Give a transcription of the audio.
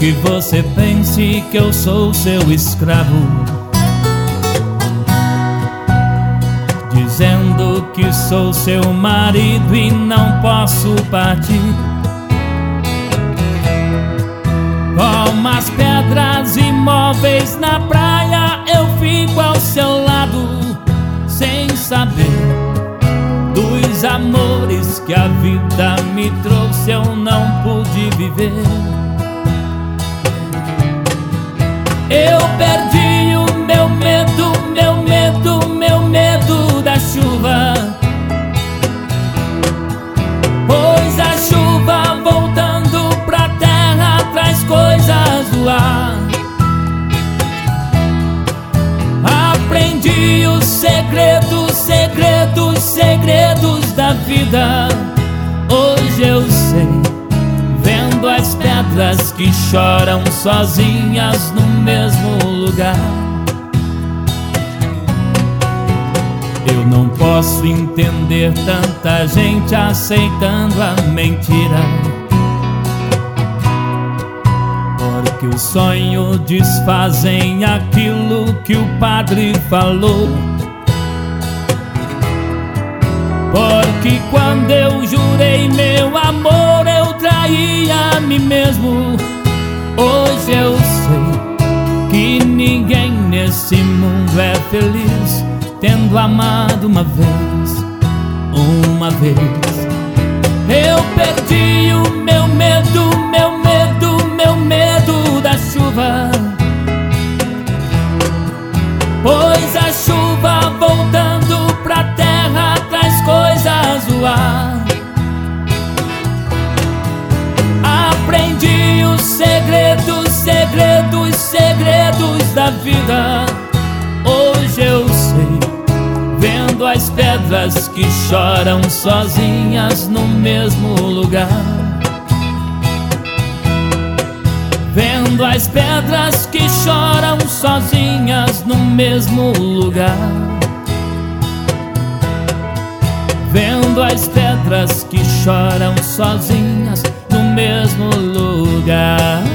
que você pense que eu sou seu escravo, dizendo que sou seu marido e não posso partir. Como as pedras imóveis na praia, eu fico ao seu lado, sem saber dos amores que a vida me trouxe, eu não pude viver. Eu perdi o meu medo, meu medo, meu medo da chuva, pois a chuva voltando pra terra traz coisas do ar. Aprendi os segredos, segredos, segredos da vida. Hoje eu sei, vendo as pedras que choram sozinhas no mesmo lugar. Eu não posso entender tanta gente aceitando a mentira, porque o sonho desfazem aquilo que o padre falou. Porque quando eu jurei meu amor, eu traí a mim mesmo. Hoje eu sei que ninguém nesse mundo é feliz tendo amado uma vez, uma vez. Eu perdi o meu medo, meu medo, meu medo da chuva, pois a chuva voltando pra terra traz coisas do ar. Aprendi os segredos, segredos, segredos da vida. Hoje eu sei, vendo as pedras que choram sozinhas no mesmo lugar. Vendo as pedras que choram sozinhas no mesmo lugar. Vendo as pedras que choram sozinhas no mesmo lugar.